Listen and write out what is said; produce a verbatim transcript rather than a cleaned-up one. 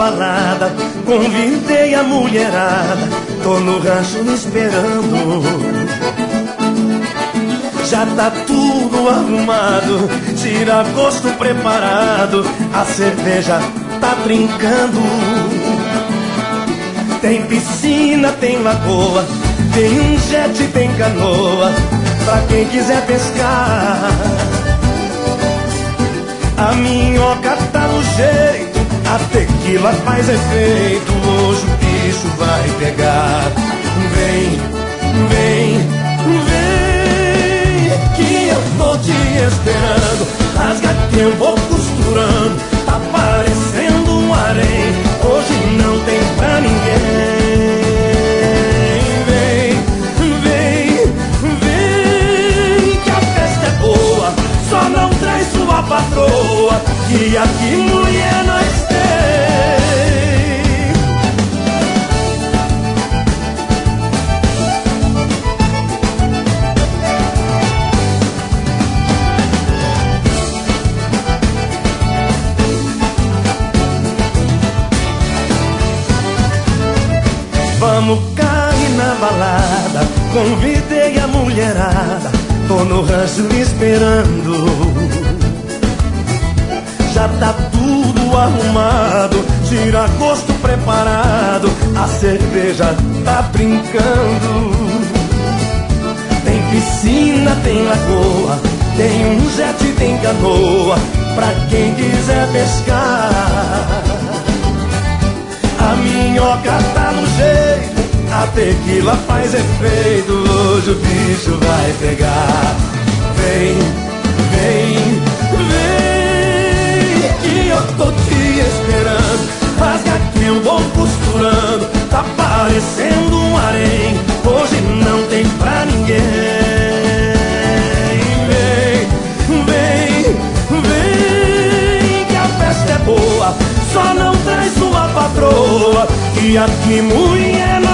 balada, convidei a mulherada, tô no rancho me esperando. Já tá tudo arrumado, tira-gosto preparado, a cerveja tá trincando. Tem piscina, tem lagoa, tem um jet, tem canoa, pra quem quiser pescar. A minhoca tá no jeito, a tequila faz efeito, hoje o bicho vai pegar. Vem, vem, vem, que eu tô te esperando. Rasga que eu vou costurando, tá parecendo um harém, hoje não tem pra ninguém. Vem, vem, vem, que a festa é boa, só não traz sua patroa, que aqui mulher nós tem. Vamos cair na balada, convidei a mulherada, tô no rancho esperando. Já tá tudo arrumado, tira-gosto preparado, a cerveja tá brincando. Tem piscina, tem lagoa, tem um jet, tem canoa, pra quem quiser pescar. A minhoca tá no jeito, a tequila faz efeito, hoje o bicho vai pegar. Vem, vem, vem, que eu tô te esperando. Rasga que eu vou costurando, tá parecendo um harém, hoje não tem pra ninguém. Vem, vem, vem, que a festa é boa, só não traz sua patroa, que aqui mulher não